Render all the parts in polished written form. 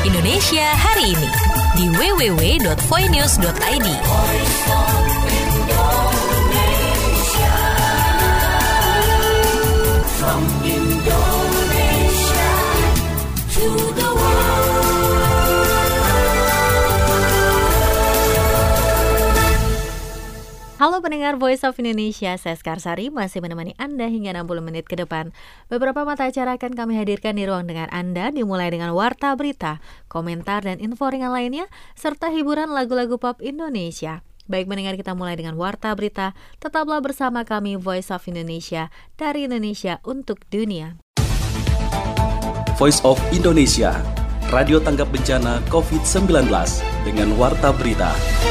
Indonesia hari ini di www.voinews.id. From Indonesia to the world. Halo pendengar Voice of Indonesia, saya Skarsari masih menemani Anda hingga 60 menit ke depan. Beberapa mata acara akan kami hadirkan di ruang dengar Anda, dimulai dengan warta berita, komentar dan info ringan lainnya, serta hiburan lagu-lagu pop Indonesia. Baik pendengar, kita mulai dengan warta berita. Tetaplah bersama kami Voice of Indonesia, dari Indonesia untuk dunia. Voice of Indonesia, radio tanggap bencana COVID-19 dengan warta berita.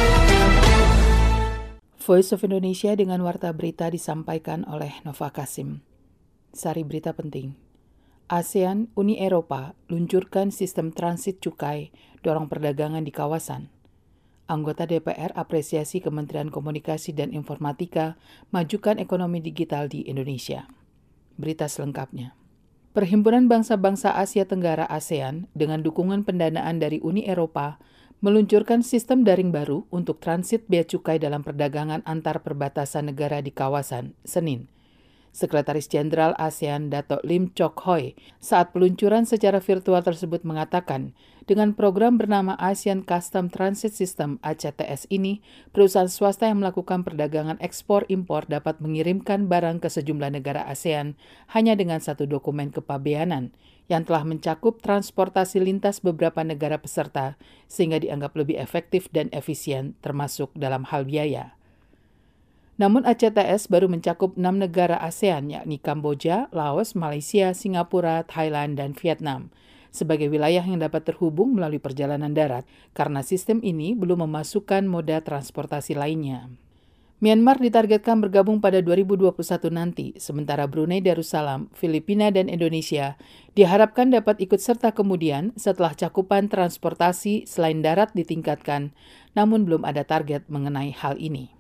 Voice of Indonesia dengan warta berita disampaikan oleh Nova Kasim. Sari berita penting. ASEAN, Uni Eropa, luncurkan sistem transit cukai, dorong perdagangan di kawasan. Anggota DPR apresiasi Kementerian Komunikasi dan Informatika majukan ekonomi digital di Indonesia. Berita selengkapnya. Perhimpunan Bangsa-Bangsa Asia Tenggara ASEAN dengan dukungan pendanaan dari Uni Eropa meluncurkan sistem daring baru untuk transit bea cukai dalam perdagangan antar perbatasan negara di kawasan, Senin. Sekretaris Jenderal ASEAN Dato' Lim Chok Hoi saat peluncuran secara virtual tersebut mengatakan, dengan program bernama ASEAN Custom Transit System ACTS ini, perusahaan swasta yang melakukan perdagangan ekspor-impor dapat mengirimkan barang ke sejumlah negara ASEAN hanya dengan satu dokumen kepabeanan yang telah mencakup transportasi lintas beberapa negara peserta sehingga dianggap lebih efektif dan efisien termasuk dalam hal biaya. Namun ACTS baru mencakup 6 negara ASEAN yakni Kamboja, Laos, Malaysia, Singapura, Thailand, dan Vietnam sebagai wilayah yang dapat terhubung melalui perjalanan darat karena sistem ini belum memasukkan moda transportasi lainnya. Myanmar ditargetkan bergabung pada 2021 nanti, sementara Brunei Darussalam, Filipina, dan Indonesia diharapkan dapat ikut serta kemudian setelah cakupan transportasi selain darat ditingkatkan, namun belum ada target mengenai hal ini.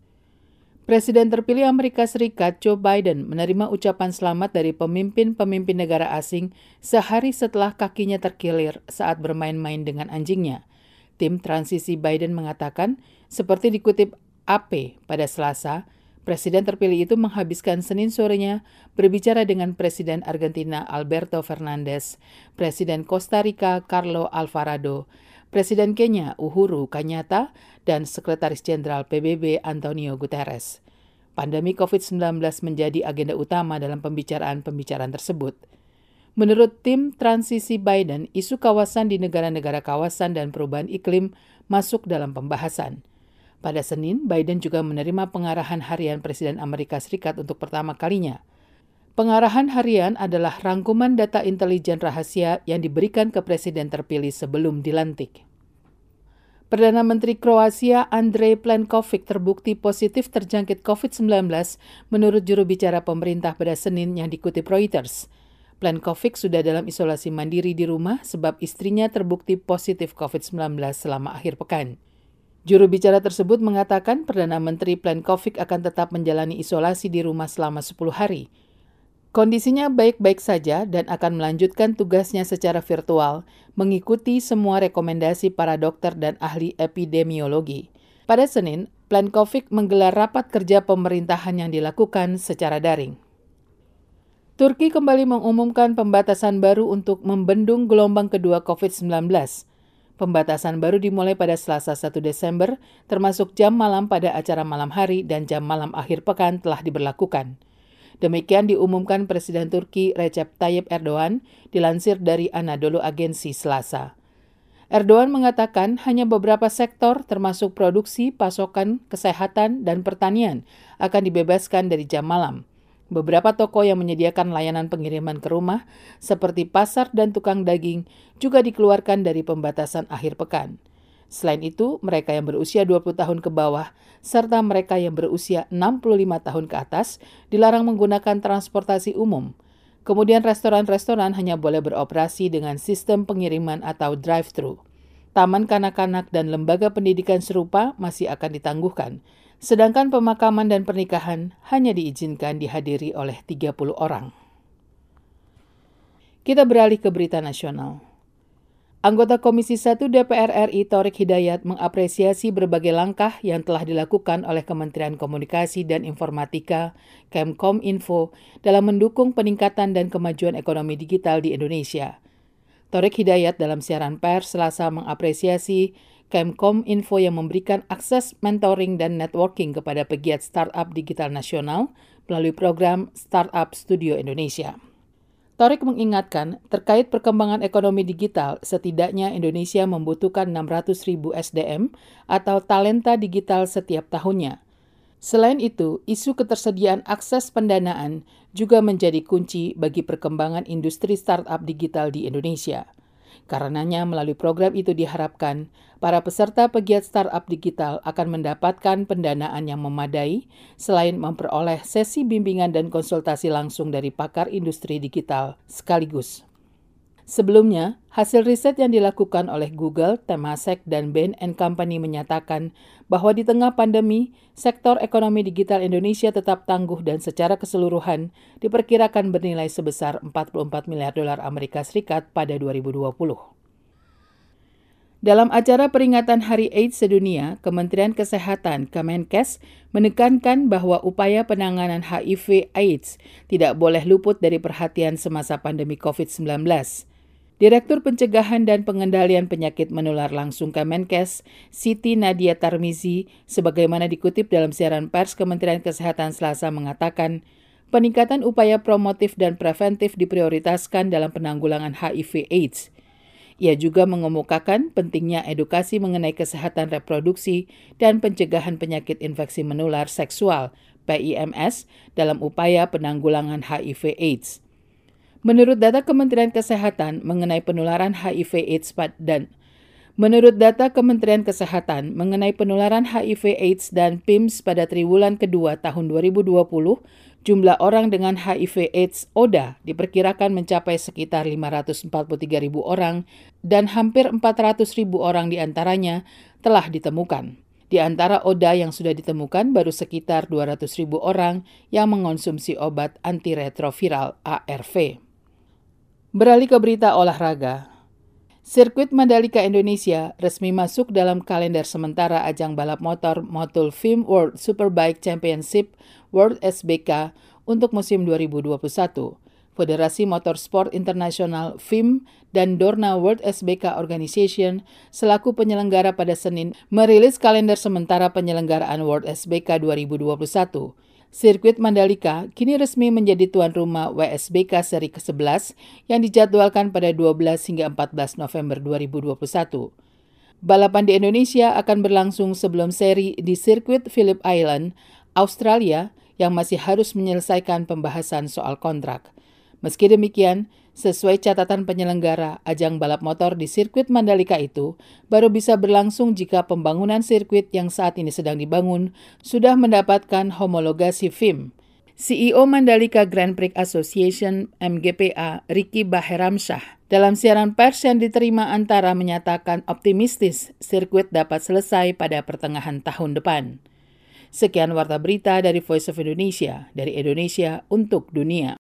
Presiden terpilih Amerika Serikat Joe Biden menerima ucapan selamat dari pemimpin-pemimpin negara asing sehari setelah kakinya terkilir saat bermain-main dengan anjingnya. Tim transisi Biden mengatakan, seperti dikutip AP pada Selasa, Presiden terpilih itu menghabiskan Senin sorenya berbicara dengan Presiden Argentina Alberto Fernandez, Presiden Costa Rica Carlos Alvarado, Presiden Kenya Uhuru Kenyatta, dan Sekretaris Jenderal PBB Antonio Guterres. Pandemi COVID-19 menjadi agenda utama dalam pembicaraan-pembicaraan tersebut. Menurut tim transisi Biden, isu kawasan di negara-negara kawasan dan perubahan iklim masuk dalam pembahasan. Pada Senin, Biden juga menerima pengarahan harian Presiden Amerika Serikat untuk pertama kalinya. Pengarahan harian adalah rangkuman data intelijen rahasia yang diberikan ke Presiden terpilih sebelum dilantik. Perdana Menteri Kroasia Andrej Plenković terbukti positif terjangkit COVID-19 menurut juru bicara pemerintah pada Senin yang dikutip Reuters. Plenković sudah dalam isolasi mandiri di rumah sebab istrinya terbukti positif COVID-19 selama akhir pekan. Juru bicara tersebut mengatakan Perdana Menteri Plenković akan tetap menjalani isolasi di rumah selama 10 hari. Kondisinya baik-baik saja dan akan melanjutkan tugasnya secara virtual, mengikuti semua rekomendasi para dokter dan ahli epidemiologi. Pada Senin, Plenković menggelar rapat kerja pemerintahan yang dilakukan secara daring. Turki kembali mengumumkan pembatasan baru untuk membendung gelombang kedua COVID-19. Pembatasan baru dimulai pada Selasa 1 Desember, termasuk jam malam pada acara malam hari dan jam malam akhir pekan telah diberlakukan. Demikian diumumkan Presiden Turki Recep Tayyip Erdogan, dilansir dari Anadolu Agency Selasa. Erdogan mengatakan hanya beberapa sektor termasuk produksi, pasokan, kesehatan, dan pertanian akan dibebaskan dari jam malam. Beberapa toko yang menyediakan layanan pengiriman ke rumah, seperti pasar dan tukang daging, juga dikeluarkan dari pembatasan akhir pekan. Selain itu, mereka yang berusia 20 tahun ke bawah, serta mereka yang berusia 65 tahun ke atas, dilarang menggunakan transportasi umum. Kemudian restoran-restoran hanya boleh beroperasi dengan sistem pengiriman atau drive-thru. Taman kanak-kanak dan lembaga pendidikan serupa masih akan ditangguhkan. Sedangkan pemakaman dan pernikahan hanya diizinkan dihadiri oleh 30 orang. Kita beralih ke berita nasional. Anggota Komisi 1 DPR RI Thoriq Hidayat mengapresiasi berbagai langkah yang telah dilakukan oleh Kementerian Komunikasi dan Informatika, Kemkominfo, dalam mendukung peningkatan dan kemajuan ekonomi digital di Indonesia. Thoriq Hidayat dalam siaran pers Selasa mengapresiasi Kemkominfo yang memberikan akses mentoring dan networking kepada pegiat startup digital nasional melalui program Startup Studio Indonesia. Thoriq mengingatkan, terkait perkembangan ekonomi digital, setidaknya Indonesia membutuhkan 600.000 SDM atau talenta digital setiap tahunnya. Selain itu, isu ketersediaan akses pendanaan juga menjadi kunci bagi perkembangan industri startup digital di Indonesia. Karenanya, melalui program itu diharapkan, para peserta pegiat startup digital akan mendapatkan pendanaan yang memadai, selain memperoleh sesi bimbingan dan konsultasi langsung dari pakar industri digital sekaligus. Sebelumnya, hasil riset yang dilakukan oleh Google, Temasek, dan Bain & Company menyatakan bahwa di tengah pandemi, sektor ekonomi digital Indonesia tetap tangguh dan secara keseluruhan diperkirakan bernilai sebesar 44 miliar dolar Amerika Serikat pada 2020. Dalam acara peringatan Hari AIDS Sedunia, Kementerian Kesehatan Kemenkes menekankan bahwa upaya penanganan HIV/AIDS tidak boleh luput dari perhatian semasa pandemi COVID-19. Direktur Pencegahan dan Pengendalian Penyakit Menular Langsung Kemenkes, Siti Nadia Tarmizi, sebagaimana dikutip dalam siaran pers Kementerian Kesehatan Selasa mengatakan, peningkatan upaya promotif dan preventif diprioritaskan dalam penanggulangan HIV/AIDS. Ia juga mengemukakan pentingnya edukasi mengenai kesehatan reproduksi dan pencegahan penyakit infeksi menular seksual, PIMS, dalam upaya penanggulangan HIV/AIDS. Menurut data Kementerian Kesehatan mengenai penularan HIV/AIDS dan PIMS pada triwulan kedua tahun 2020, jumlah orang dengan HIV/AIDS ODA diperkirakan mencapai sekitar 543.000 orang dan hampir 400.000 orang diantaranya telah ditemukan. Di antara ODA yang sudah ditemukan baru sekitar 200.000 orang yang mengonsumsi obat antiretroviral ARV. Beralih ke berita olahraga. Sirkuit Mandalika Indonesia resmi masuk dalam kalender sementara ajang balap motor Motul FIM World Superbike Championship World SBK untuk musim 2021. Federasi Motorsport Internasional FIM dan Dorna World SBK Organization selaku penyelenggara pada Senin merilis kalender sementara penyelenggaraan World SBK 2021. Sirkuit Mandalika kini resmi menjadi tuan rumah WSBK seri ke-11 yang dijadwalkan pada 12 hingga 14 November 2021. Balapan di Indonesia akan berlangsung sebelum seri di sirkuit Phillip Island, Australia yang masih harus menyelesaikan pembahasan soal kontrak. Meski demikian, sesuai catatan penyelenggara, ajang balap motor di sirkuit Mandalika itu baru bisa berlangsung jika pembangunan sirkuit yang saat ini sedang dibangun sudah mendapatkan homologasi FIM. CEO Mandalika Grand Prix Association MGPA, Ricky Baheramsyah, dalam siaran pers yang diterima Antara menyatakan optimistis sirkuit dapat selesai pada pertengahan tahun depan. Sekian Warta Berita dari Voice of Indonesia, dari Indonesia untuk dunia.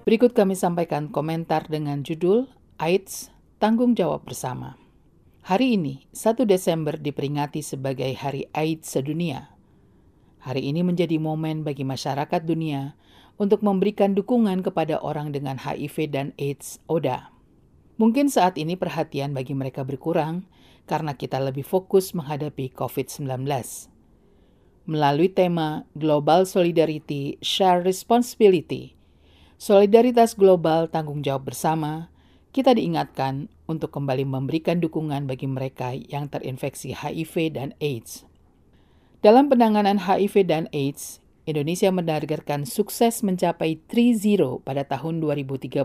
Berikut kami sampaikan komentar dengan judul AIDS, Tanggung Jawab Bersama. Hari ini, 1 Desember diperingati sebagai Hari AIDS Sedunia. Hari ini menjadi momen bagi masyarakat dunia untuk memberikan dukungan kepada orang dengan HIV dan AIDS ODA. Mungkin saat ini perhatian bagi mereka berkurang karena kita lebih fokus menghadapi COVID-19. Melalui tema Global Solidarity Share Responsibility, solidaritas global tanggung jawab bersama, kita diingatkan untuk kembali memberikan dukungan bagi mereka yang terinfeksi HIV dan AIDS. Dalam penanganan HIV dan AIDS, Indonesia menargetkan sukses mencapai 3-0 pada tahun 2030.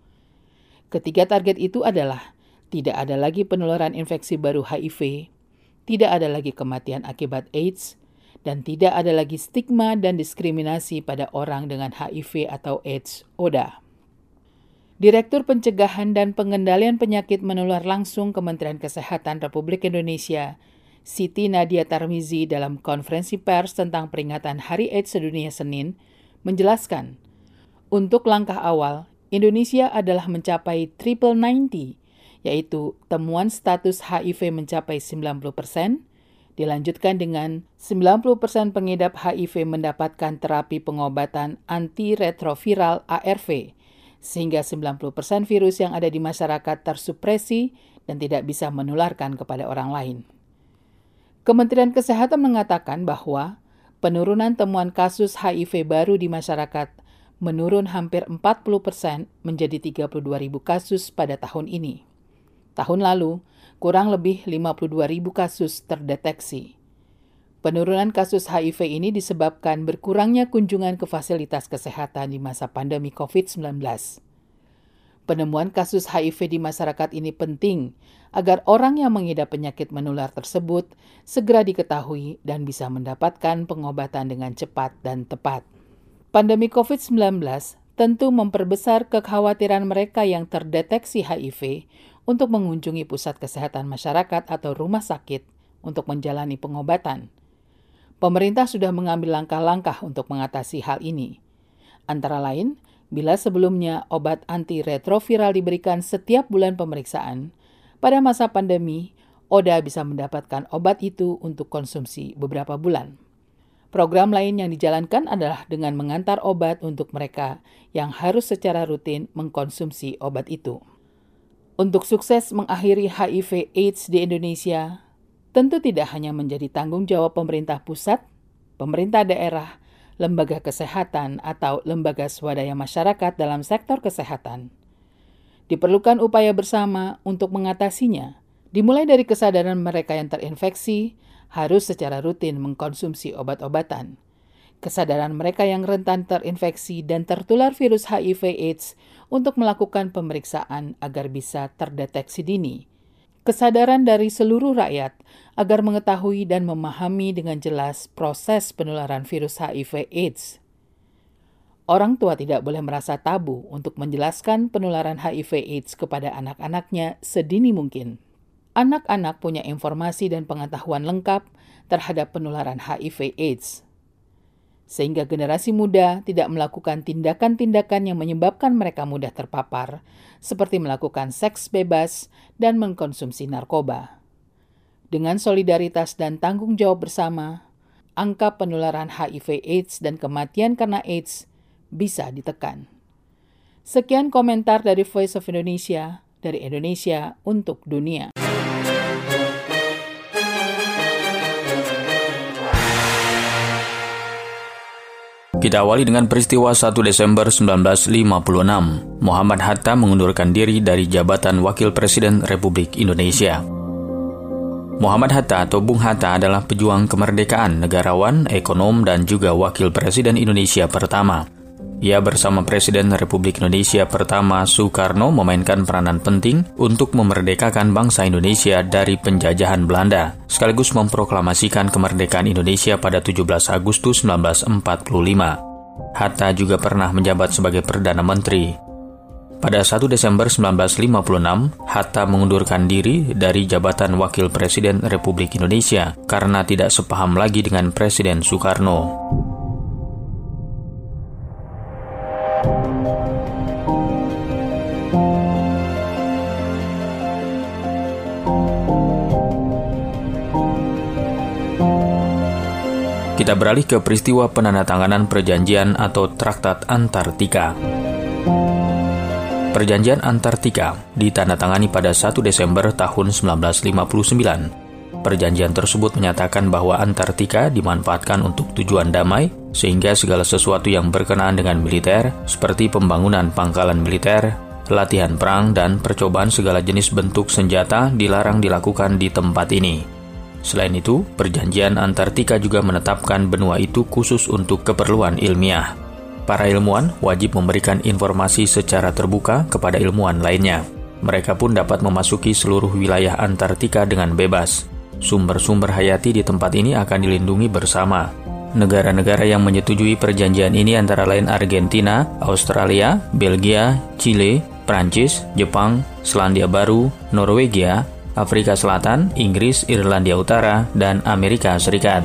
Ketiga target itu adalah tidak ada lagi penularan infeksi baru HIV, tidak ada lagi kematian akibat AIDS, dan tidak ada lagi stigma dan diskriminasi pada orang dengan HIV atau AIDS ODA. Direktur Pencegahan dan Pengendalian Penyakit Menular Langsung Kementerian Kesehatan Republik Indonesia, Siti Nadia Tarmizi dalam konferensi pers tentang peringatan Hari AIDS Sedunia Senin, menjelaskan, untuk langkah awal, Indonesia adalah mencapai triple 90, yaitu temuan status HIV mencapai 90%, dilanjutkan dengan 90% pengidap HIV mendapatkan terapi pengobatan antiretroviral ARV, sehingga 90% virus yang ada di masyarakat tersupresi dan tidak bisa menularkan kepada orang lain. Kementerian Kesehatan mengatakan bahwa penurunan temuan kasus HIV baru di masyarakat menurun hampir 40% menjadi 32.000 kasus pada tahun ini. Tahun lalu, kurang lebih 52.000 kasus terdeteksi. Penurunan kasus HIV ini disebabkan berkurangnya kunjungan ke fasilitas kesehatan di masa pandemi COVID-19. Penemuan kasus HIV di masyarakat ini penting agar orang yang mengidap penyakit menular tersebut segera diketahui dan bisa mendapatkan pengobatan dengan cepat dan tepat. Pandemi COVID-19 tentu memperbesar kekhawatiran mereka yang terdeteksi HIV untuk mengunjungi pusat kesehatan masyarakat atau rumah sakit untuk menjalani pengobatan. Pemerintah sudah mengambil langkah-langkah untuk mengatasi hal ini. Antara lain, bila sebelumnya obat antiretroviral diberikan setiap bulan pemeriksaan, pada masa pandemi, ODA bisa mendapatkan obat itu untuk konsumsi beberapa bulan. Program lain yang dijalankan adalah dengan mengantar obat untuk mereka yang harus secara rutin mengkonsumsi obat itu. Untuk sukses mengakhiri HIV/AIDS di Indonesia, tentu tidak hanya menjadi tanggung jawab pemerintah pusat, pemerintah daerah, lembaga kesehatan, atau lembaga swadaya masyarakat dalam sektor kesehatan. Diperlukan upaya bersama untuk mengatasinya, dimulai dari kesadaran mereka yang terinfeksi harus secara rutin mengkonsumsi obat-obatan. Kesadaran mereka yang rentan terinfeksi dan tertular virus HIV/AIDS untuk melakukan pemeriksaan agar bisa terdeteksi dini. Kesadaran dari seluruh rakyat agar mengetahui dan memahami dengan jelas proses penularan virus HIV/AIDS. Orang tua tidak boleh merasa tabu untuk menjelaskan penularan HIV/AIDS kepada anak-anaknya sedini mungkin. Anak-anak punya informasi dan pengetahuan lengkap terhadap penularan HIV/AIDS. Sehingga generasi muda tidak melakukan tindakan-tindakan yang menyebabkan mereka mudah terpapar, seperti melakukan seks bebas dan mengkonsumsi narkoba. Dengan solidaritas dan tanggung jawab bersama, angka penularan HIV/AIDS dan kematian karena AIDS bisa ditekan. Sekian komentar dari Voice of Indonesia, dari Indonesia untuk dunia. Kita awali dengan peristiwa 1 Desember 1956. Muhammad Hatta mengundurkan diri dari jabatan Wakil Presiden Republik Indonesia. Muhammad Hatta atau Bung Hatta adalah pejuang kemerdekaan, negarawan, ekonom, dan juga Wakil Presiden Indonesia pertama. Ia bersama Presiden Republik Indonesia pertama Soekarno memainkan peranan penting untuk memerdekakan bangsa Indonesia dari penjajahan Belanda, sekaligus memproklamasikan kemerdekaan Indonesia pada 17 Agustus 1945. Hatta juga pernah menjabat sebagai Perdana Menteri. Pada 1 Desember 1956, Hatta mengundurkan diri dari jabatan Wakil Presiden Republik Indonesia karena tidak sepaham lagi dengan Presiden Soekarno. Kita beralih ke peristiwa penandatanganan perjanjian atau Traktat Antartika. Perjanjian Antartika ditandatangani pada 1 Desember tahun 1959. Perjanjian tersebut menyatakan bahwa Antartika dimanfaatkan untuk tujuan damai, sehingga segala sesuatu yang berkenaan dengan militer, seperti pembangunan pangkalan militer, latihan perang, dan percobaan segala jenis bentuk senjata dilarang dilakukan di tempat ini. Selain itu, perjanjian Antartika juga menetapkan benua itu khusus untuk keperluan ilmiah. Para ilmuwan wajib memberikan informasi secara terbuka kepada ilmuwan lainnya. Mereka pun dapat memasuki seluruh wilayah Antartika dengan bebas. Sumber-sumber hayati di tempat ini akan dilindungi bersama. Negara-negara yang menyetujui perjanjian ini antara lain Argentina, Australia, Belgia, Chile, Prancis, Jepang, Selandia Baru, Norwegia, Afrika Selatan, Inggris, Irlandia Utara, dan Amerika Serikat.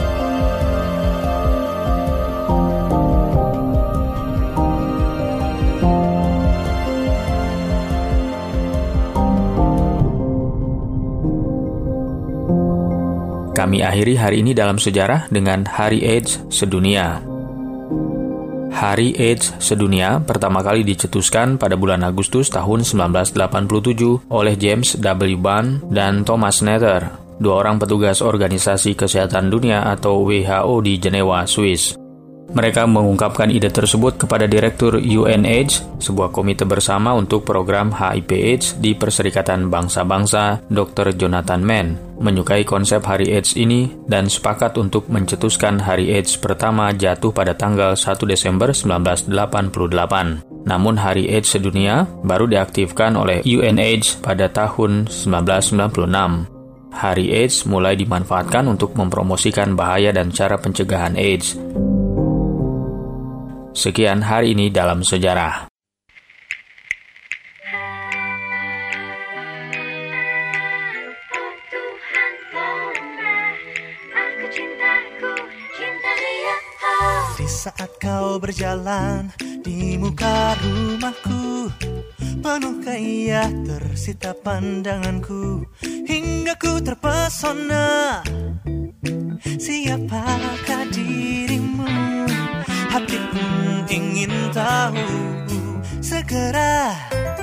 Kami akhiri hari ini dalam sejarah dengan Hari AIDS Sedunia. Hari AIDS Sedunia pertama kali dicetuskan pada bulan Agustus tahun 1987 oleh James W. Bunn dan Thomas Nether, dua orang petugas Organisasi Kesehatan Dunia atau WHO di Jenewa, Swiss. Mereka mengungkapkan ide tersebut kepada Direktur UNAIDS, sebuah komite bersama untuk program HIV/AIDS di Perserikatan Bangsa-Bangsa, Dr. Jonathan Mann, menyukai konsep Hari AIDS ini dan sepakat untuk mencetuskan Hari AIDS pertama jatuh pada tanggal 1 Desember 1988. Namun Hari AIDS Sedunia baru diaktifkan oleh UNAIDS pada tahun 1996. Hari AIDS mulai dimanfaatkan untuk mempromosikan bahaya dan cara pencegahan AIDS. Sekian hari ini dalam sejarah. Di saat kau berjalan di muka rumahku, penuh gairah tersita pandanganku, hingga ku terpesona. Siapakah dirimu? Hati pun ingin tahu segera.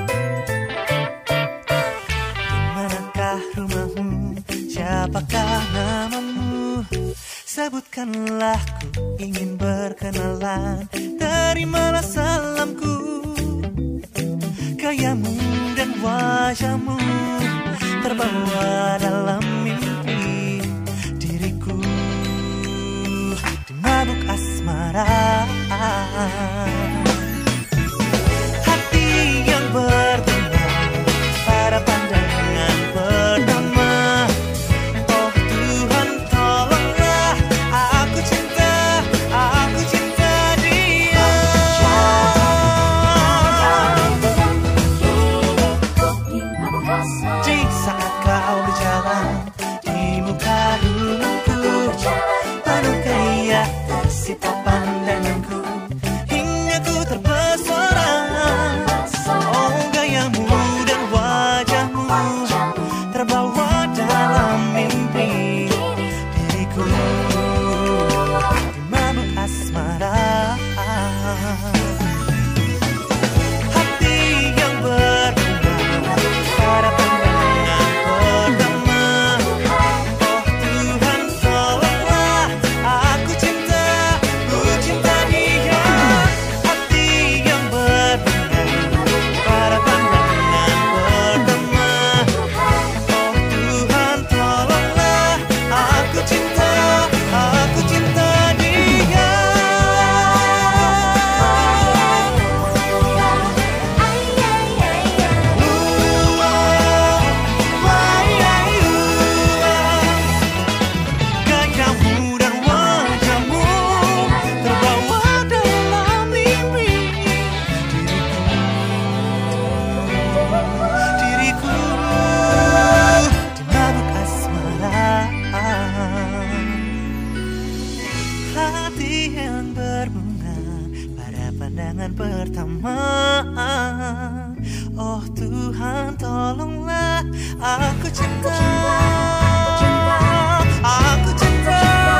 Dimanakah rumahmu? Siapakah namamu? Sebutkanlah, ku ingin berkenalan. Terimalah salamku. Gayamu dan wajahmu terbawa dalam mimpi diriku. Mabuk asmara, hati yang berteman pada pandangan pertama. Oh Tuhan, tolonglah, aku cinta dia. Di saat kau berjalan di muka rumahku, penuh gairah tersita pandanganku, hingga ku terpesona. Oh gayamu dan wajahmu terbawa dalam mimpi diriku. Di mabuk asmara, hati yang berbunga pada pandangan pertama. Oh Tuhan, tolonglah, aku cinta dia. Hati yang berbunga pada pandangan pertama. Oh Tuhan, tolonglah, aku cinta dia. pandangan pertama. Oh Tuhan, tolonglah aku cinta. Aku cinta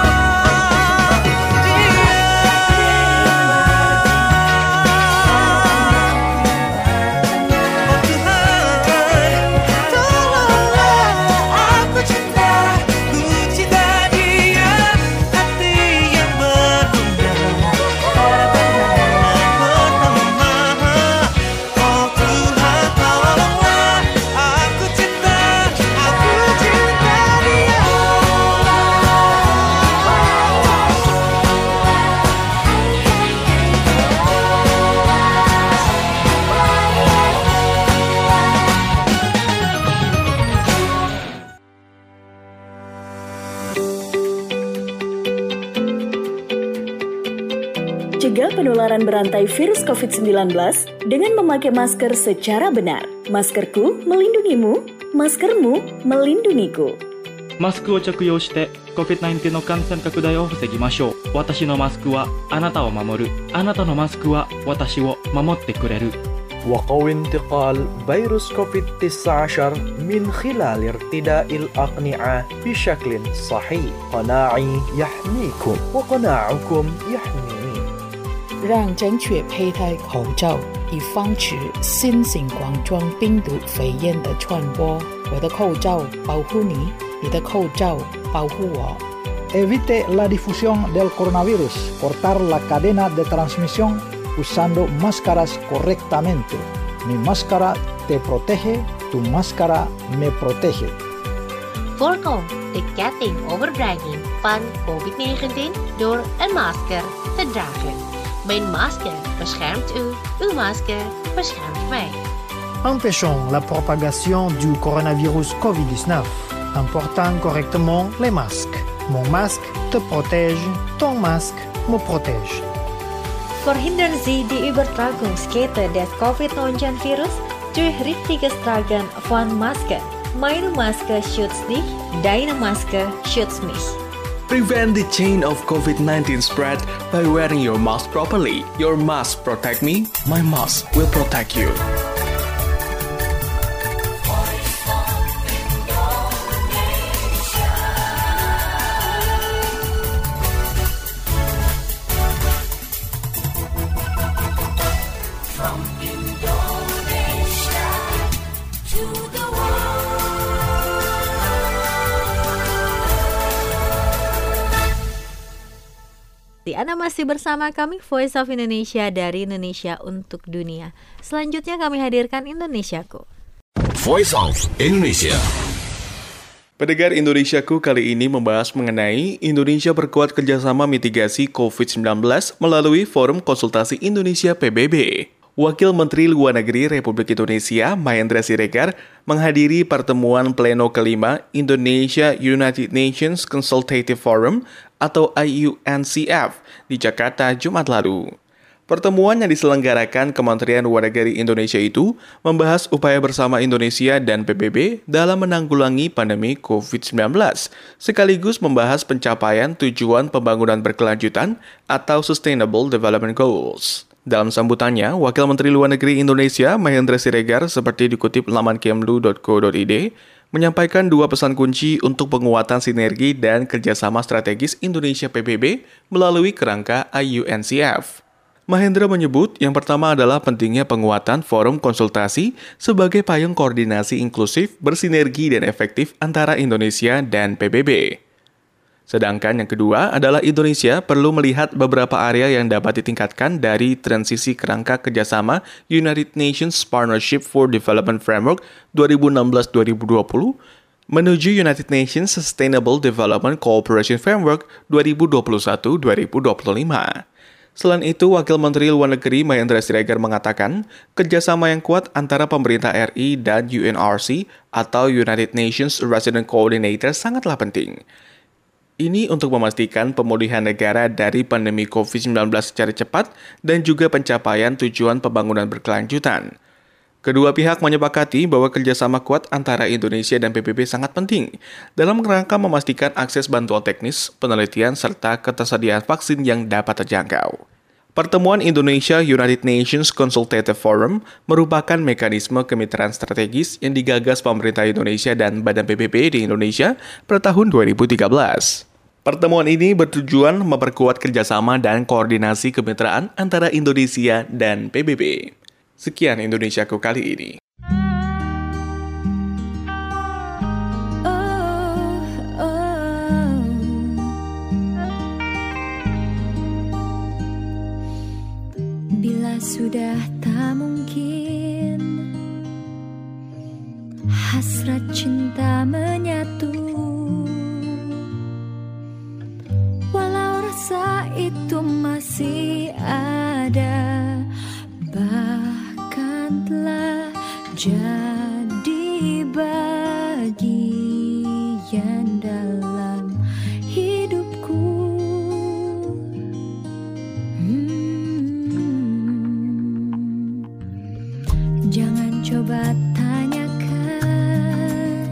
Cegah penularan berantai virus COVID-19 dengan memakai masker secara benar. Maskerku melindungimu, maskermu melindungiku. マスクを着用して COVID-19 の感染拡大を防ぎましょう。私のマスクはあなたを守る。あなたのマスクは私を守ってくれる。 وقوي انتقال فيروس كوفيد-19 من خلال ارتداء الأقنعة بشكل صحيح. قناعي يحميكم وقناعكم يحميني. 让正确佩戴口罩，以防止新型冠状病毒肺炎的传播。我的口罩保护你，你的口罩保护我。 Evite la difusión del coronavirus. Cortar la cadena de transmisión usando máscaras correctamente. Mi máscara te protege, tu máscara me protege. Voorkom de ketting-overdraging van COVID-19 door een masker te dragen. Mijn masker beschermt u, uw masker beschermt mij. Empêchons la propagation du coronavirus COVID-19 en portant correctement les masques. Mon masque te protège, ton masque me protège. Verhindern Sie die Übertragungskette des Covid-19-Virus durch richtiges Tragen von Maske. Meine Maske schützt dich, deine Maske schützt mich. Prevent the chain of COVID-19 spread by wearing your mask properly. Your mask protect me, my mask will protect you. Anda masih bersama kami Voice of Indonesia dari Indonesia untuk Dunia. Selanjutnya kami hadirkan Indonesiaku. Voice of Indonesia. Pendengar Indonesiaku kali ini membahas mengenai Indonesia perkuat kerjasama mitigasi COVID-19 melalui Forum Konsultasi Indonesia PBB. Wakil Menteri Luar Negeri Republik Indonesia Mahendra Siregar menghadiri pertemuan pleno kelima Indonesia United Nations Consultative Forum atau IUNCF di Jakarta Jumat lalu. Pertemuan yang diselenggarakan Kementerian Luar Negeri Indonesia itu membahas upaya bersama Indonesia dan PBB dalam menanggulangi pandemi COVID-19, sekaligus membahas pencapaian tujuan pembangunan berkelanjutan atau Sustainable Development Goals. Dalam sambutannya, Wakil Menteri Luar Negeri Indonesia Mahendra Siregar seperti dikutip laman kemlu.co.id menyampaikan dua pesan kunci untuk penguatan sinergi dan kerjasama strategis Indonesia PBB melalui kerangka IUNCF. Mahendra menyebut yang pertama adalah pentingnya penguatan forum konsultasi sebagai payung koordinasi inklusif, bersinergi dan efektif antara Indonesia dan PBB. Sedangkan yang kedua adalah Indonesia perlu melihat beberapa area yang dapat ditingkatkan dari transisi kerangka kerjasama United Nations Partnership for Development Framework 2016-2020 menuju United Nations Sustainable Development Cooperation Framework 2021-2025. Selain itu, Wakil Menteri Luar Negeri Mahendra Siregar mengatakan, kerjasama yang kuat antara pemerintah RI dan UNRC atau United Nations Resident Coordinator sangatlah penting. Ini untuk memastikan pemulihan negara dari pandemi COVID-19 secara cepat dan juga pencapaian tujuan pembangunan berkelanjutan. Kedua pihak menyepakati bahwa kerjasama kuat antara Indonesia dan PBB sangat penting dalam rangka memastikan akses bantuan teknis, penelitian, serta ketersediaan vaksin yang dapat terjangkau. Pertemuan Indonesia-United Nations Consultative Forum merupakan mekanisme kemitraan strategis yang digagas pemerintah Indonesia dan Badan PBB di Indonesia pada tahun 2013. Pertemuan ini bertujuan memperkuat kerjasama dan koordinasi kemitraan antara Indonesia dan PBB. Sekian Indonesiaku kali ini. Sudah tak mungkin hasrat cinta menyatu, walau rasa itu masih ada, bahkan telah jadi bagian dalam hidupku. Jangan coba tanyakan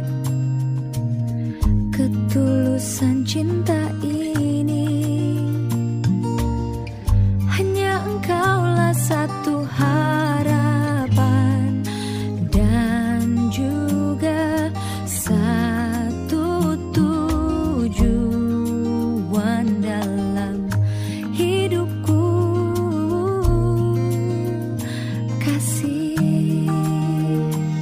ketulusan cinta ini. Hanya engkaulah satu harapan dan juga satu tujuan dalam hidupku. Kasih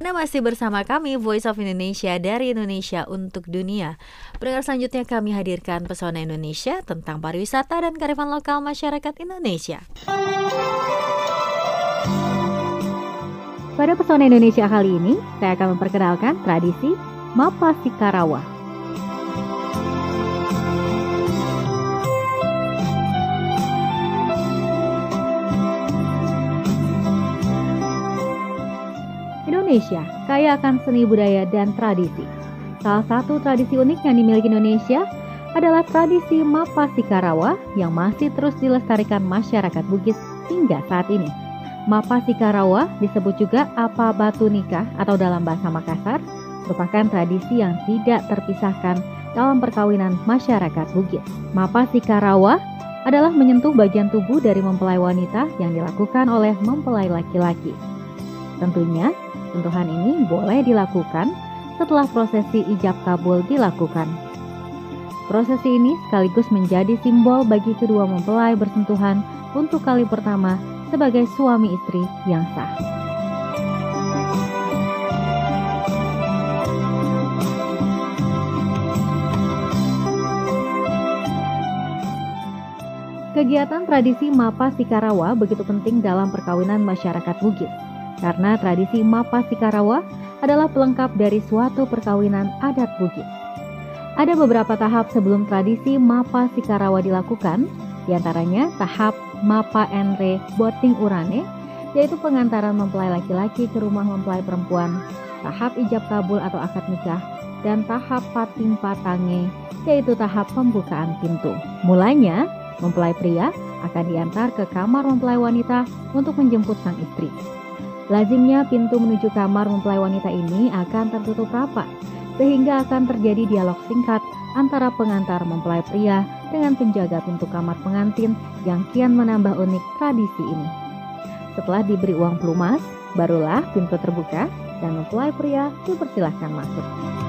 Anda masih bersama kami, Voice of Indonesia dari Indonesia untuk Dunia. Pendengar selanjutnya kami hadirkan Pesona Indonesia tentang pariwisata dan kearifan lokal masyarakat Indonesia. Pada Pesona Indonesia kali ini, saya akan memperkenalkan tradisi Mapa Sikarawa. Indonesia kaya akan seni budaya dan tradisi. Salah satu tradisi unik yang dimiliki Indonesia adalah tradisi Mapa Sikarawa yang masih terus dilestarikan masyarakat Bugis hingga saat ini. Mapa Sikarawa disebut juga apa batu nikah atau dalam bahasa Makassar merupakan tradisi yang tidak terpisahkan dalam perkawinan masyarakat Bugis. Mapa Sikarawa adalah menyentuh bagian tubuh dari mempelai wanita yang dilakukan oleh mempelai laki-laki. Tentunya sentuhan ini boleh dilakukan setelah prosesi ijab kabul dilakukan. Prosesi ini sekaligus menjadi simbol bagi kedua mempelai bersentuhan untuk kali pertama sebagai suami istri yang sah. Kegiatan tradisi Mapa Sikarawa begitu penting dalam perkawinan masyarakat Bugis. Karena tradisi Mapa Sikarawa adalah pelengkap dari suatu perkawinan adat Bugis. Ada beberapa tahap sebelum tradisi Mapa Sikarawa dilakukan, diantaranya tahap Mapa Enre Boting Urane, yaitu pengantaran mempelai laki-laki ke rumah mempelai perempuan, tahap ijab kabul atau akad nikah, dan tahap Pating Patange, yaitu tahap pembukaan pintu. Mulanya, mempelai pria akan diantar ke kamar mempelai wanita untuk menjemput sang istri. Lazimnya pintu menuju kamar mempelai wanita ini akan tertutup rapat, sehingga akan terjadi dialog singkat antara pengantar mempelai pria dengan penjaga pintu kamar pengantin yang kian menambah unik tradisi ini. Setelah diberi uang pelumas, barulah pintu terbuka dan mempelai pria dipersilahkan masuk.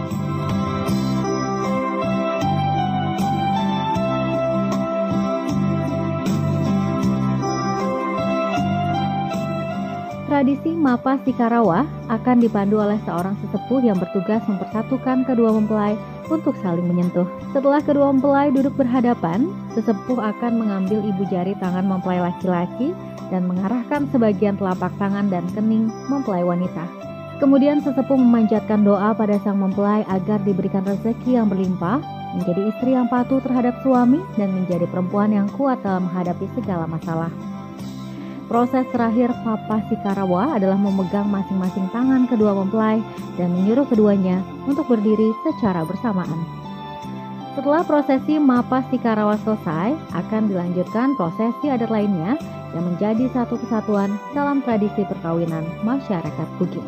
Tradisi Mapa Sikarawa akan dipandu oleh seorang sesepuh yang bertugas mempersatukan kedua mempelai untuk saling menyentuh. Setelah kedua mempelai duduk berhadapan, sesepuh akan mengambil ibu jari tangan mempelai laki-laki dan mengarahkan sebagian telapak tangan dan kening mempelai wanita. Kemudian sesepuh memanjatkan doa pada sang mempelai agar diberikan rezeki yang berlimpah, menjadi istri yang patuh terhadap suami, dan menjadi perempuan yang kuat dalam menghadapi segala masalah. Proses terakhir Mapa Sikarawa adalah memegang masing-masing tangan kedua mempelai dan menyuruh keduanya untuk berdiri secara bersamaan. Setelah prosesi Mapa Sikarawa selesai, akan dilanjutkan prosesi adat lainnya yang menjadi satu kesatuan dalam tradisi perkawinan masyarakat Bugis.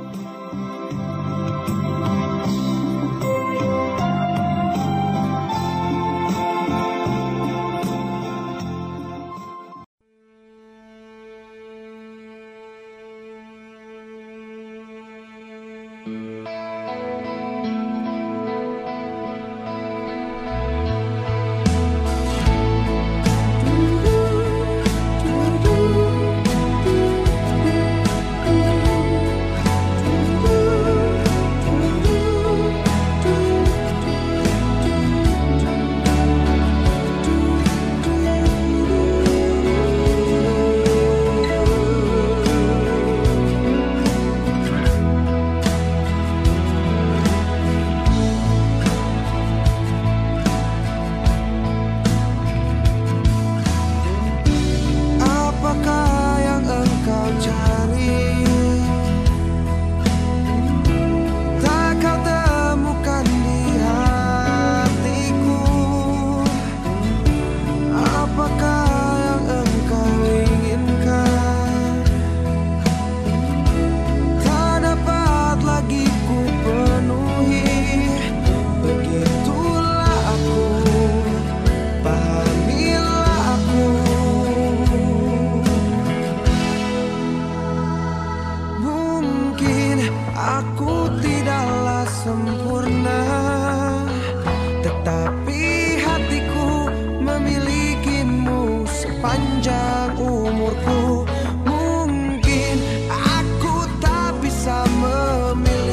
sepanjang umurku. Mungkin aku tak bisa memilih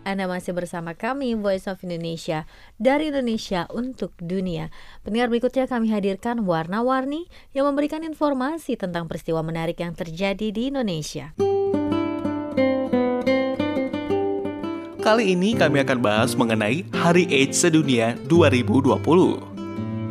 Anda masih bersama kami Voice of Indonesia dari Indonesia untuk dunia. Pendengar, berikutnya kami hadirkan warna-warni yang memberikan informasi tentang peristiwa menarik yang terjadi di Indonesia. Kali ini kami akan bahas mengenai Hari AIDS Sedunia 2020.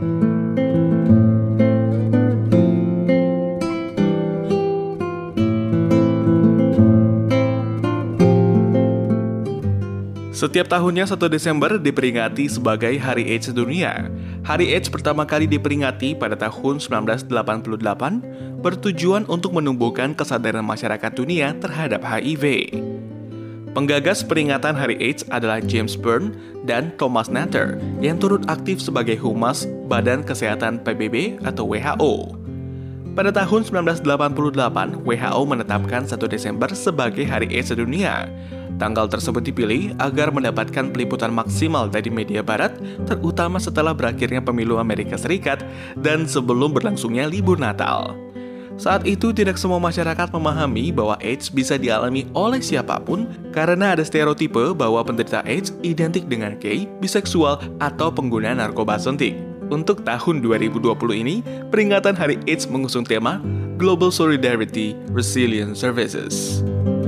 Setiap tahunnya 1 Desember diperingati sebagai Hari AIDS Sedunia. Hari AIDS pertama kali diperingati pada tahun 1988 bertujuan untuk menumbuhkan kesadaran masyarakat dunia terhadap HIV. Penggagas peringatan Hari AIDS adalah James Byrne dan Thomas Natter yang turut aktif sebagai Humas Badan Kesehatan PBB atau WHO. Pada tahun 1988, WHO menetapkan 1 Desember sebagai Hari AIDS Sedunia. Tanggal tersebut dipilih agar mendapatkan peliputan maksimal dari media barat, terutama setelah berakhirnya pemilu Amerika Serikat dan sebelum berlangsungnya libur Natal. Saat itu tidak semua masyarakat memahami bahwa AIDS bisa dialami oleh siapapun karena ada stereotipe bahwa penderita AIDS identik dengan gay, biseksual, atau pengguna narkoba suntik. Untuk tahun 2020 ini, peringatan Hari AIDS mengusung tema Global Solidarity Resilience Services.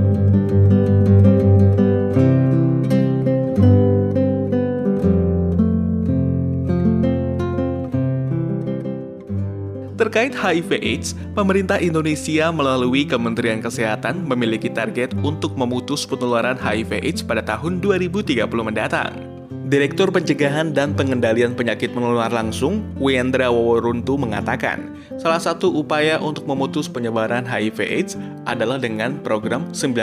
Terkait HIV/AIDS, pemerintah Indonesia melalui Kementerian Kesehatan memiliki target untuk memutus penularan HIV/AIDS pada tahun 2030 mendatang. Direktur Pencegahan dan Pengendalian Penyakit Menular Langsung, Wendra Waworuntu mengatakan, salah satu upaya untuk memutus penyebaran HIV/AIDS adalah dengan program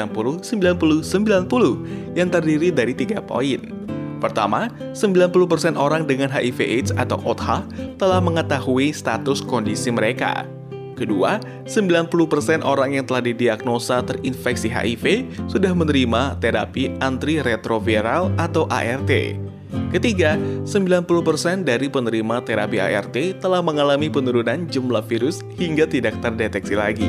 90-90-90 yang terdiri dari 3 poin. Pertama, 90% orang dengan HIV/AIDS atau OTH telah mengetahui status kondisi mereka. Kedua, 90% orang yang telah didiagnosa terinfeksi HIV sudah menerima terapi antiretroviral atau ART. Ketiga, 90% dari penerima terapi ART telah mengalami penurunan jumlah virus hingga tidak terdeteksi lagi.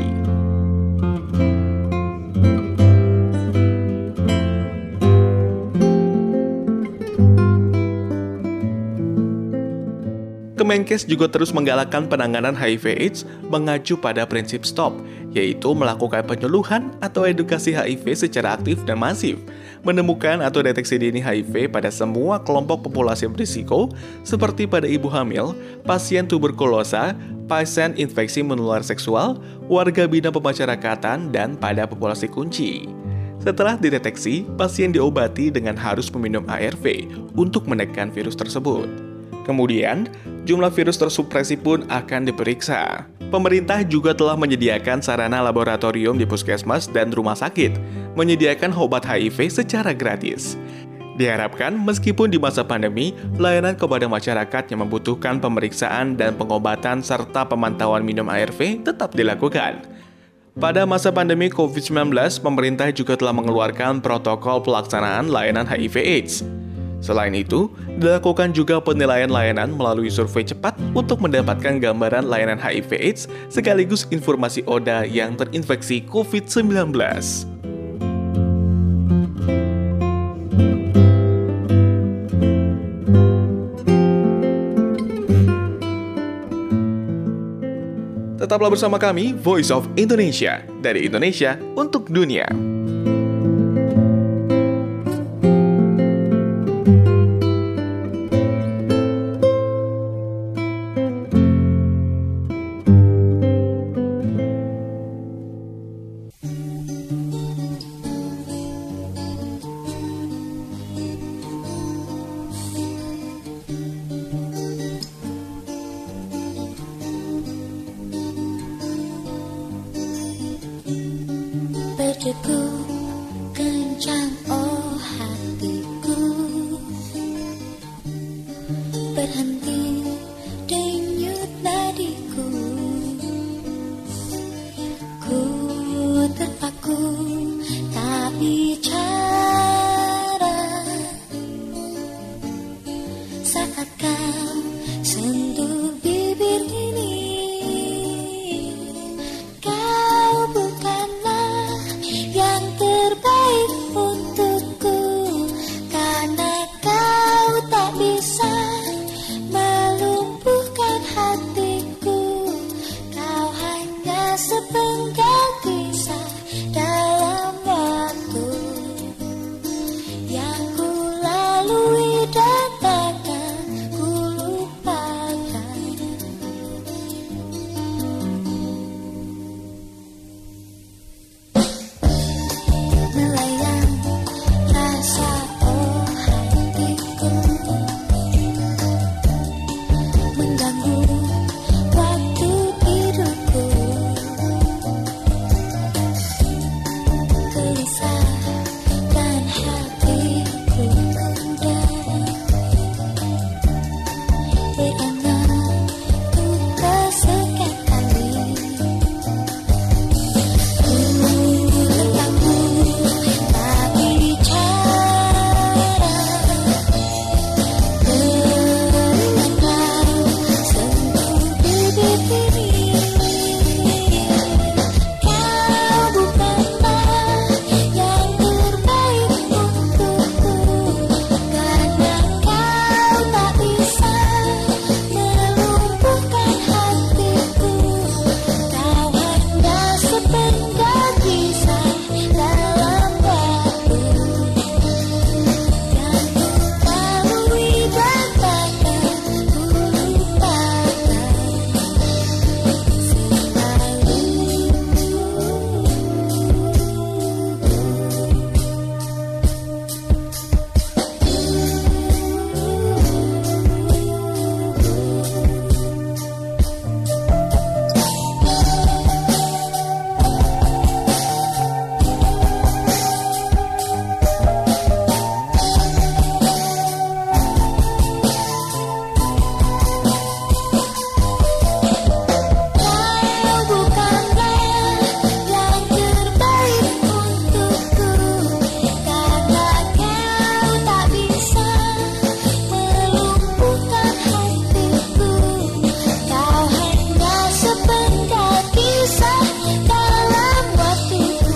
Kemenkes juga terus menggalakkan penanganan HIV/AIDS mengacu pada prinsip STOP, yaitu melakukan penyuluhan atau edukasi HIV secara aktif dan masif, menemukan atau deteksi dini HIV pada semua kelompok populasi berisiko, seperti pada ibu hamil, pasien tuberkulosa, pasien infeksi menular seksual, warga binaan pemasyarakatan, dan pada populasi kunci. Setelah dideteksi, pasien diobati dengan harus meminum ARV untuk menekan virus tersebut. Kemudian, jumlah virus tersupresi pun akan diperiksa. Pemerintah juga telah menyediakan sarana laboratorium di puskesmas dan rumah sakit, menyediakan obat HIV secara gratis. Diharapkan, meskipun di masa pandemi, layanan kepada masyarakat yang membutuhkan pemeriksaan dan pengobatan serta pemantauan minum ARV tetap dilakukan. Pada masa pandemi COVID-19, pemerintah juga telah mengeluarkan protokol pelaksanaan layanan HIV/AIDS. Selain itu, dilakukan juga penilaian layanan melalui survei cepat untuk mendapatkan gambaran layanan HIV/AIDS sekaligus informasi ODA yang terinfeksi COVID-19. Tetaplah bersama kami, Voice of Indonesia, dari Indonesia untuk dunia. Berdegup kencang oh hatiku, berhenti denyut nadiku. Ku terpaku tak bicara saat kau sentuh bibir ini. Kau bukanlah yang sepenggal kisah dalam waktu yang ku lalui dan takkan ku lupakan. Melayang rasa hatiku, mengganggu waktu tidurku. Gelisah dan hatiku gundah, berangan untuk kesekian kali. Tentangmu tak bicara, dengan kau sentuh bibir ini. Kau bukanlah yang terbaik untukku, karena kau tak bisa melumpuhkan hatiku. Kau hanya sepenggal kisah dalam waktu yang ku lalui dan takkan ku lupakan. Kau bukanlah yang terbaik untukku, karena kau tak bisa melumpuhkan hatiku. Kau hanya sepenggal kisah dalam waktuku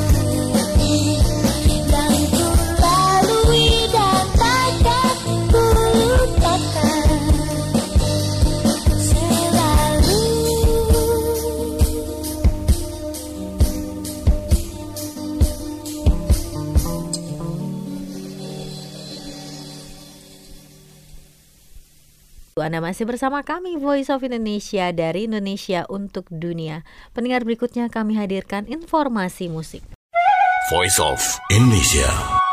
yang ku lalui dan takkan ku lupakan. Selalu Anda masih bersama kami Voice of Indonesia dari Indonesia untuk Dunia. Pendengar, berikutnya kami hadirkan informasi musik. Voice of Indonesia.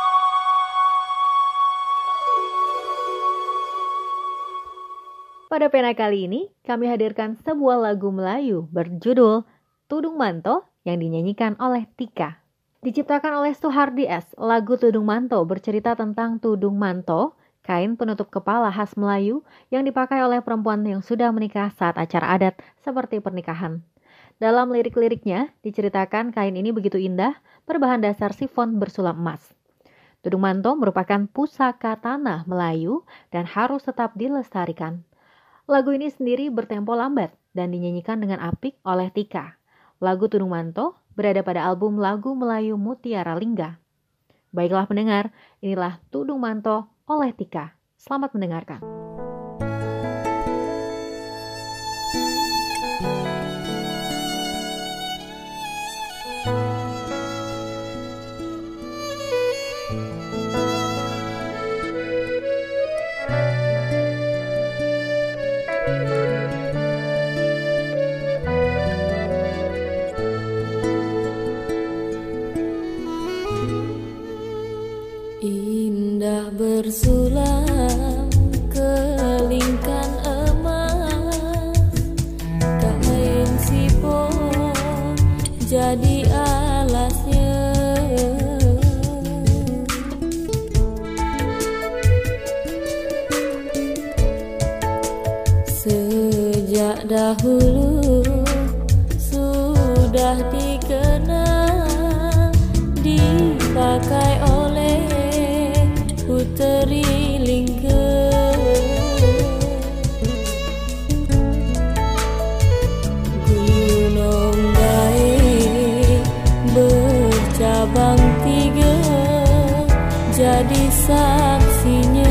Pada pena kali ini, kami hadirkan sebuah lagu Melayu berjudul Tudung Manto yang dinyanyikan oleh Tika. Diciptakan oleh Suhardi S, lagu Tudung Manto bercerita tentang tudung manto, kain penutup kepala khas Melayu yang dipakai oleh perempuan yang sudah menikah saat acara adat seperti pernikahan. Dalam lirik-liriknya, diceritakan kain ini begitu indah, berbahan dasar sifon bersulam emas. Tudung manto merupakan pusaka tanah Melayu dan harus tetap dilestarikan. Lagu ini sendiri bertempo lambat dan dinyanyikan dengan apik oleh Tika. Lagu Tudung Manto berada pada album Lagu Melayu Mutiara Lingga. Baiklah pendengar, inilah Tudung Manto oleh Tika. Selamat mendengarkan. indah bersulam kelingkan emas, kain sipon jadi alasnya. Sejak dahulu sudah dikenal, dipakai oleh Puteri Lingga. Gunung Gae bercabang 3 jadi saksinya.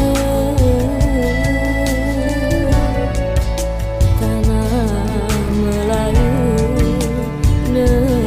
Tanah Melayu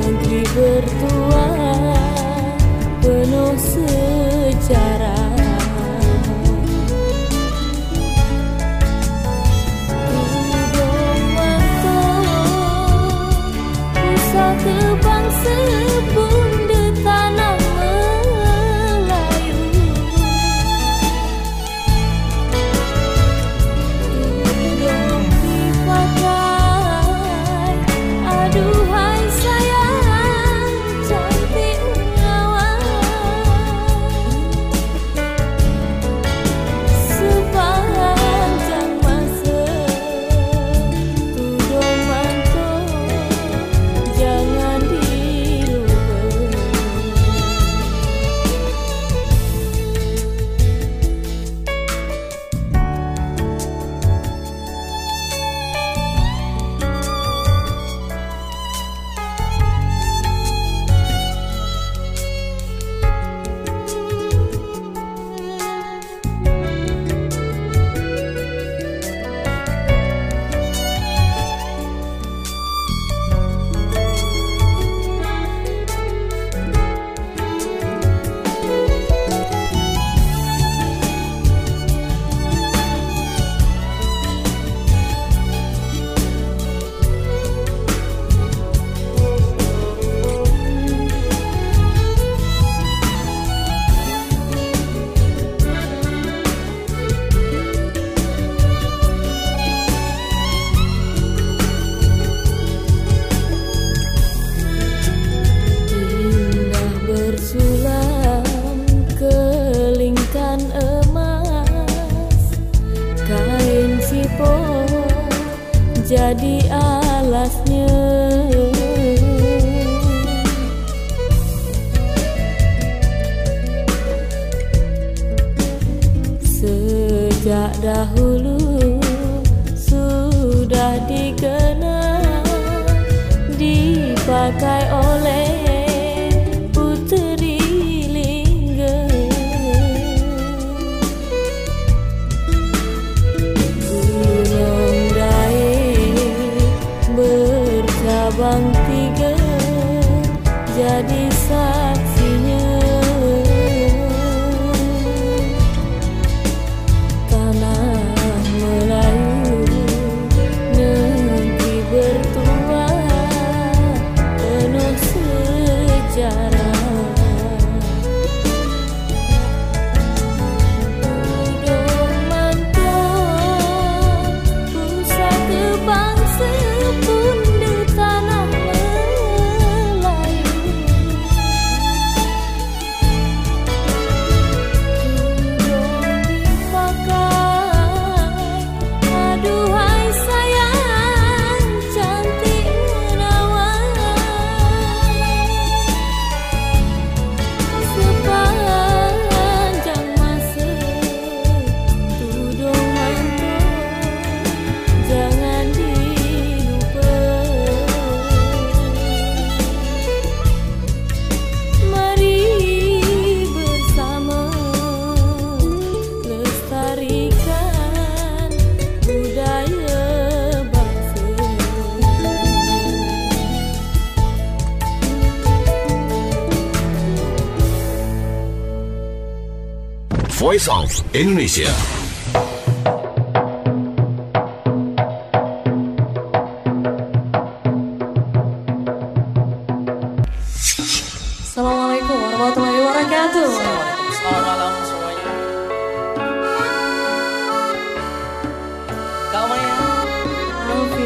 jadi alasnya. Sejak dahulu sudah dikenal, dipakai oleh puteri lingga. Gunung Daik bercabang 3 jadi saksinya. Tanah Melayu negeri bertuah penuh sejarah. Udung mantap pusaka bangsa pun di tanah Melayu. Udung dipakai, aduhai sayang cantik menawan. Sepanjang masa tudung mantap jangan dilupa. Mari bersama lestarikan budaya bangsa. Voice of Indonesia. Assalamualaikum warahmatullahi wabarakatuh. Selamat malam semuanya. Kak Maya. Alfi.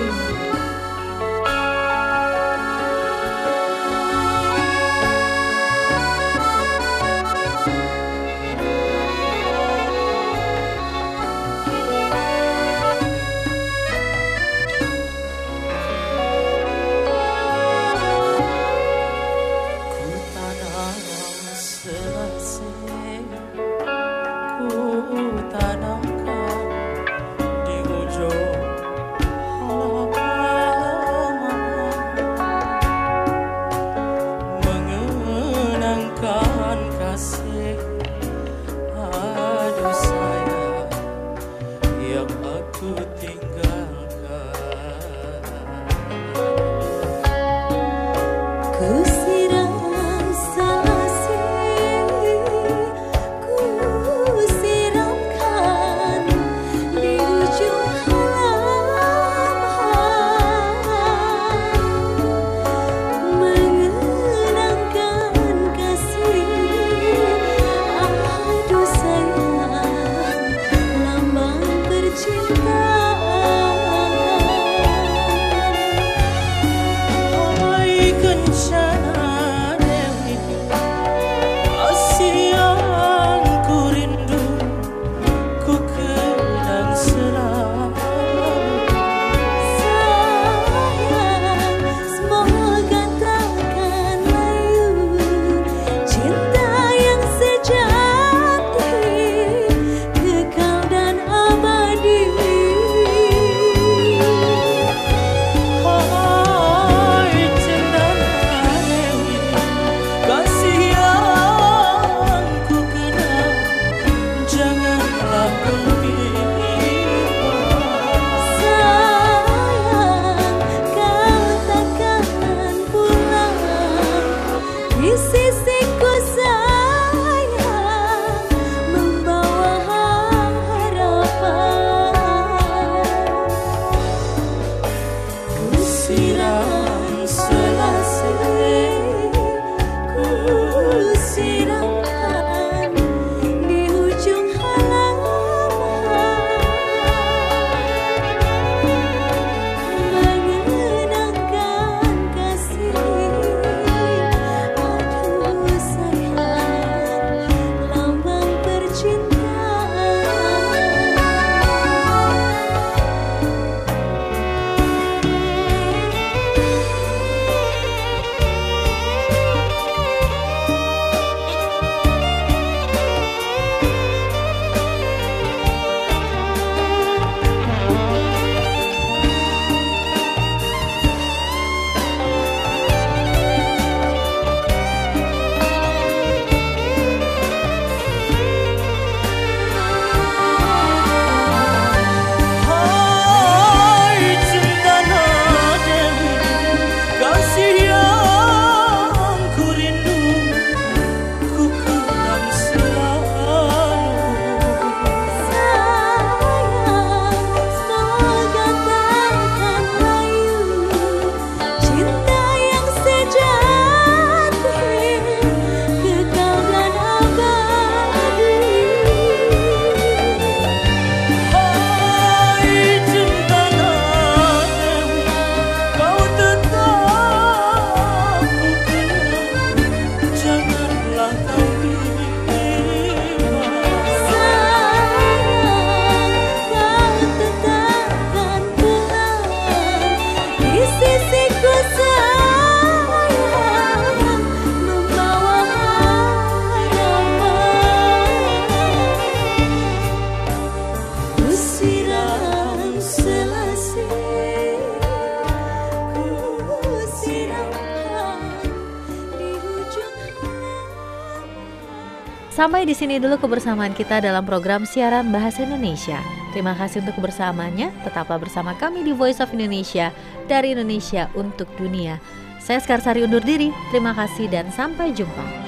Sampai di sini dulu kebersamaan kita dalam program siaran Bahasa Indonesia. Terima kasih untuk kebersamaannya. Tetaplah bersama kami di Voice of Indonesia, dari Indonesia untuk dunia. Saya Skarsari undur diri. Terima kasih dan sampai jumpa.